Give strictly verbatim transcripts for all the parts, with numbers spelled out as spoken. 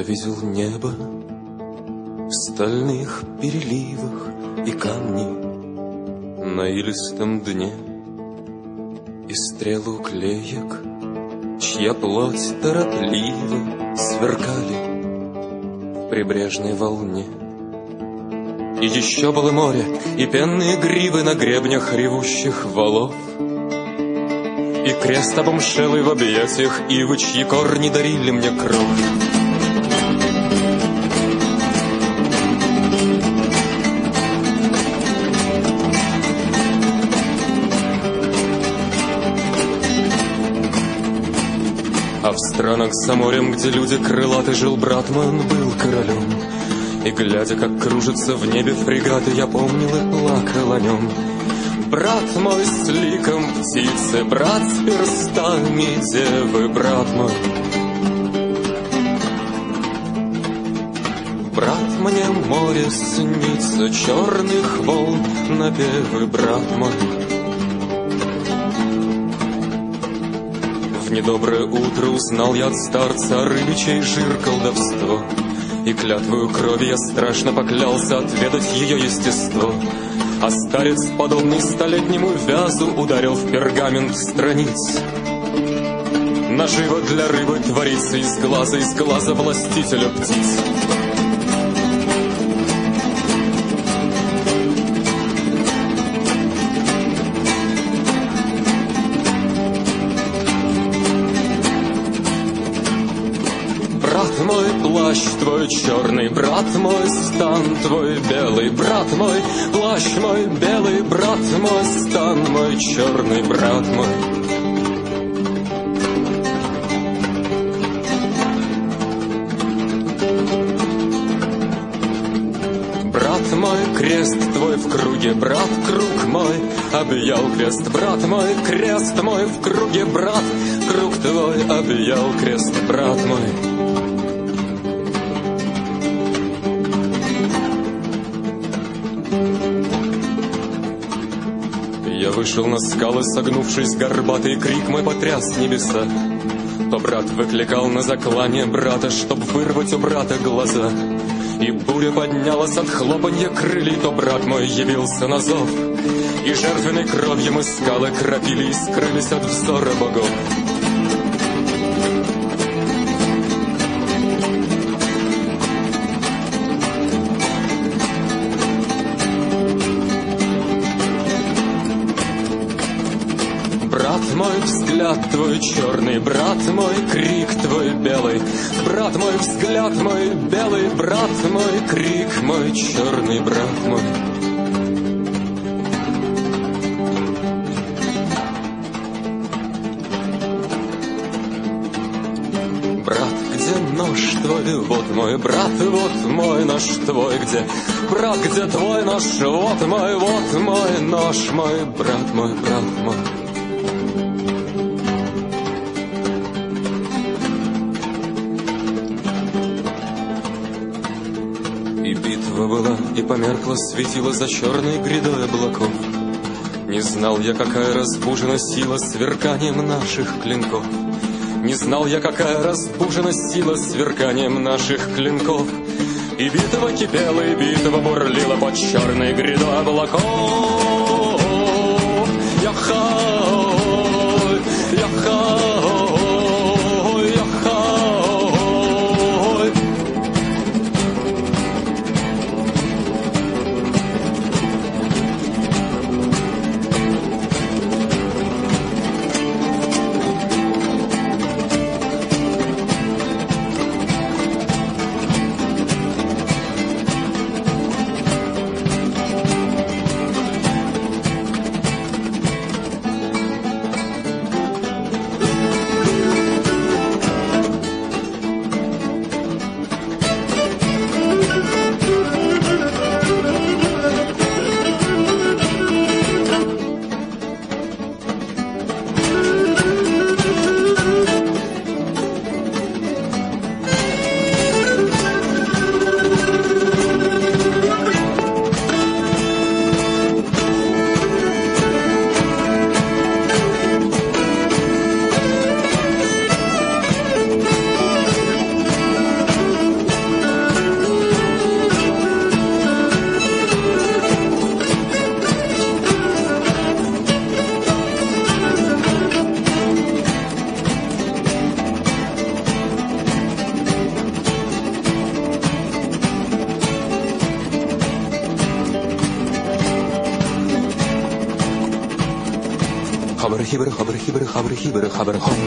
видел небо в стальных переливах и камни на илистом дне, и стрелу клеек, чья плоть торопливо сверкали в прибрежной волне. И еще было море, и пенные гривы на гребнях ревущих валов, и крест обомшелый в объятиях ивы, чьи корни дарили мне кровь. А в странах за морем, где люди крылаты, жил брат мой, он был королем. И глядя, как кружатся в небе фрегаты, я помнил и плакал о нем. Брат мой с ликом птицы, брат с перстами девы, брат мой. Брат, мне море снится, черных волн напевы, брат мой. В недоброе утро узнал я от старца рыбичий жир колдовство, и клятвою крови я страшно поклялся отведать ее естество. А старец, подобный столетнему вязу, ударил в пергамент страниц. Наживо для рыбы творится из глаза, из глаза властителя птиц. Брат мой, плащ твой черный, брат мой, стан твой белый, брат мой, плащ мой белый, брат мой, стан мой черный, брат мой. Брат мой, крест твой в круге, брат, круг мой объял крест, брат мой, крест мой в круге, брат, круг твой объял крест, брат мой. Я вышел на скалы, согнувшись горбатый, крик мой потряс небеса. То брат выкликал на заклание брата, чтоб вырвать у брата глаза. И буря поднялась от хлопанья крыльев, то брат мой явился на зов. И жертвенной кровью мы скалы кропили и скрылись от взора богов. Брат мой, взгляд твой черный, брат мой, крик твой белый, брат мой, взгляд мой белый, брат мой, крик мой черный, брат мой. Брат, где нож твой, вот мой брат, вот мой нож твой, где? Брат, где твой нож, вот мой, вот мой нож мой, брат мой, брат мой. И битва была, и померкла светило за черной грядой облаков. Не знал я, какая разбужена сила сверканием наших клинков. Не знал я, какая разбужена сила сверканием наших клинков. И битва кипела, и битва бурлила под черной грядой облаков. Яхай, яхай. хабр хибр хабр хибр хабр хибр хабр хом.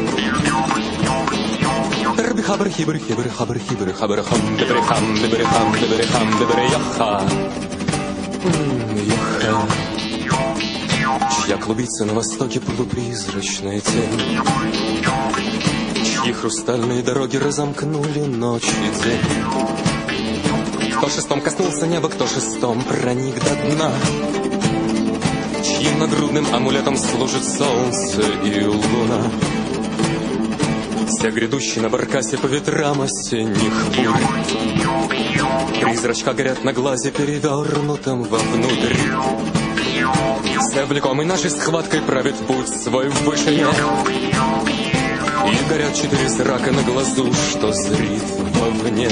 Рби хабр хибр хибр хабр хибр хабр хом. Бибри хам бибри хам бибри хам бибри яха. Яха. Чья клубится на востоке полупризрачная тень, чьи хрустальные дороги разомкнули ночь и день. Кто шестом коснулся неба, кто шестом проник до дна, чьим нагрудным амулетом служит солнце и луна. Все грядущие на баркасе по ветрам осенних бурь, призрачка горят на глазе, перевернутом вовнутрь. Все влекомый нашей схваткой правит путь свой в вышине, и горят четыре зрака на глазу, что зрит вовне.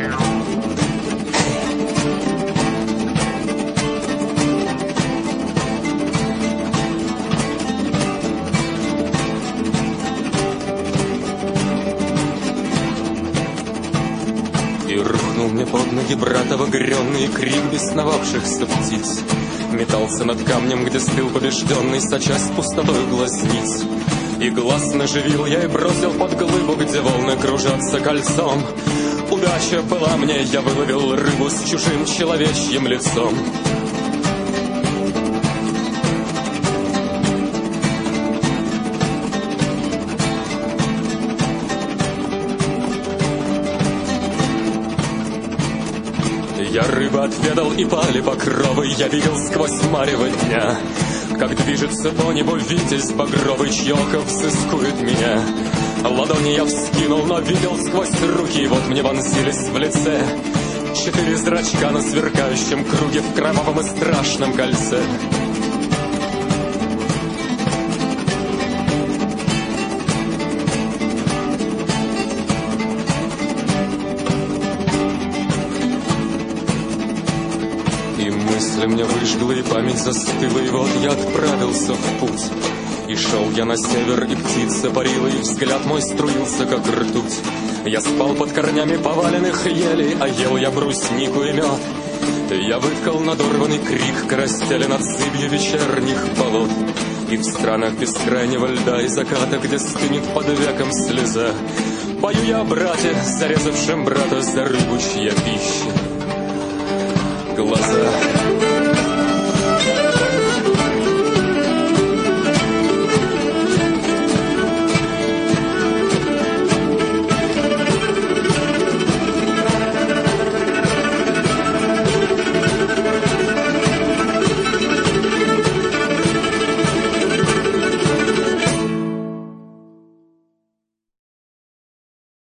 И рухнул мне под ноги брат обогренный крик бесновавшихся птиц. Метался над камнем, где стыл побежденный, сочась пустотой глазниц. И глаз наживил я и бросил под глыбу, где волны кружатся кольцом. Удача была мне, я выловил рыбу с чужим человечьим лицом. Я рыбы отведал и пали покровы, я видел сквозь марево дня, как движется по небу витязь багровый, чье око взыскует меня. Ладони я вскинул, но видел сквозь руки, и вот мне вонзились в лице четыре зрачка на сверкающем круге в кровавом и страшном кольце. И мысли мне выжгла, и память застыла, и вот я отправился в путь. И шел я на север, и птица парила, и взгляд мой струился, как ртуть. Я спал под корнями поваленных елей, а ел я бруснику и мед. Я выткал надорванный крик карастели над зыбью вечерних болот. И в странах бескрайнего льда и заката, где стынет под веком слеза, пою я о брате, зарезавшем брата за рыбу, чья пища глаза.